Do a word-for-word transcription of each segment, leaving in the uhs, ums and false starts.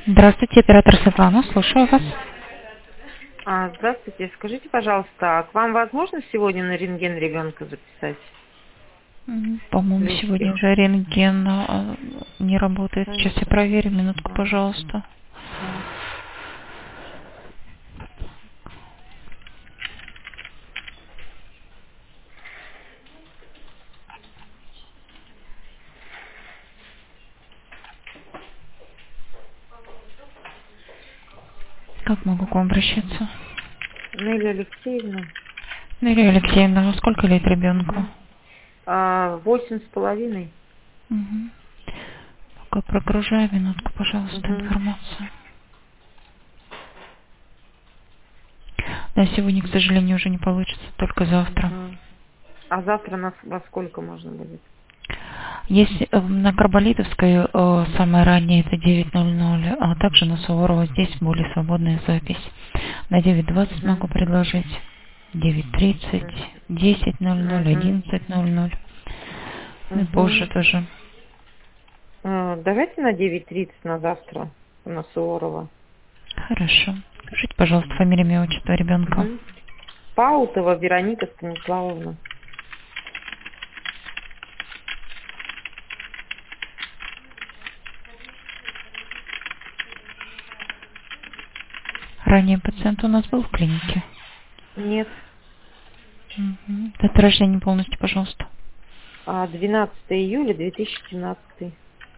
Здравствуйте, оператор Светлана, слушаю вас. А, здравствуйте, скажите, пожалуйста, а к вам возможно сегодня на рентген ребенка записать? М, По-моему, Легких. сегодня уже рентген а, не работает. Да, Сейчас я проверю, минутку, да, пожалуйста. да. Как могу к вам обращаться? Нелли Алексеевна. Мария Алексеевна, а сколько лет ребенку? Угу. А, восемь с половиной. Угу. Пока прогружаю, минутку, пожалуйста, Угу. информацию. Да, сегодня, к сожалению, уже не получится, только завтра. Угу. А завтра нас во сколько можно будет? Есть э, на Карболитовской э, самое раннее, это девять ноль ноль, а также на Суворова здесь более свободная запись. На девять двадцать могу Угу. предложить, девять тридцать, десять ноль ноль, Угу. одиннадцать ноль ноль, ну и позже Угу. тоже. А, давайте на девять тридцать на завтра, на Суворова. Хорошо. Скажите, пожалуйста, фамилия, имя, отчество ребенка. Угу. Паутова Вероника Станиславовна. Ранее пациент у нас был в клинике. Нет. Угу. Дата рождения полностью, пожалуйста. А, двенадцатое июля две тысячи семнадцатый.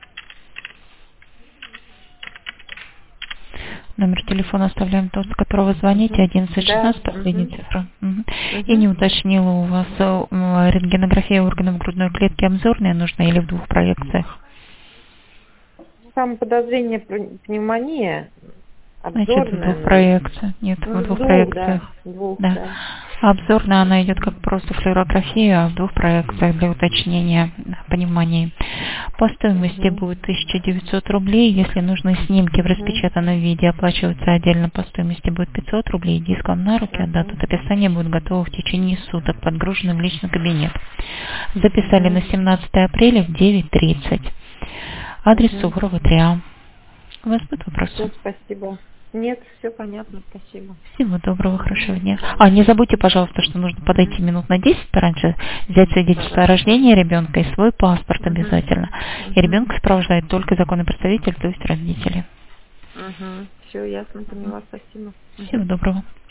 Номер телефона оставляем тот, с которого звоните, Угу. одиннадцать Да. шестнадцать, последняя Угу. цифра. Мгм. И не Угу. уточнила у вас, э, м, рентгенография органов грудной клетки обзорная нужна или в двух проекциях? Там подозрение пр- пневмония Значит, в обзорная, двух но проекциях. Нет, в ну, в двух двух, да, проекциях. в двух, Да. да. А обзорная она идет как просто флюорография, а в двух проекциях для уточнения пневмонии. По стоимости Угу. будет тысяча девятьсот рублей. Если нужны снимки в Угу. распечатанном виде, оплачивается отдельно по стоимости будет пятьсот рублей. Диск вам на руки отдадут. Угу. Описание будет готово в течение суток, подгружено в личный кабинет. Записали на Угу. семнадцатое апреля в девять тридцать. Адрес Угу. Суворова три А. У вас будут Все, вопросы? спасибо. Нет, все понятно, спасибо. Всего доброго, Угу. хорошего До дня. А, свидания. не забудьте, пожалуйста, что нужно подойти Угу. минут на десять пораньше, взять свидетельство о Хорошо. рождении ребенка и свой паспорт Угу. обязательно. И Угу. ребенка сопровождает только законный представитель, то есть родители. Угу. Все ясно, поняла, спасибо. Всего Угу. доброго.